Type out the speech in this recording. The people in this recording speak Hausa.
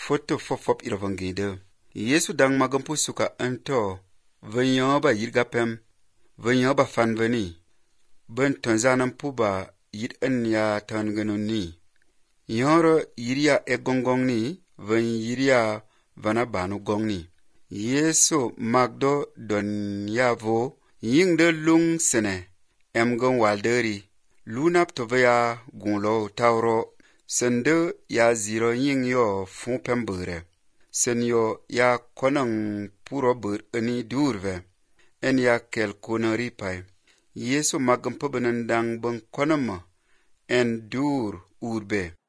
foto fofop iravangede. Yesu dang magampu suka anto, vanyo ba yirga pem, vanyo ba fanvani, ben tonzanan puba yid anya tanganoni. Yoro yiria e gongongni, van yiria vana banu gongni. Yesu magdo don yavo, yingde lung sene, emgon walderi, lunap tovaya gunlo tauro, sende ya ziro ying yo fun pembure. Sen yo ya konang puro bur ani durve, en ya kel konari pai. Yesu magam pubenandang bang konama, en dur urbe.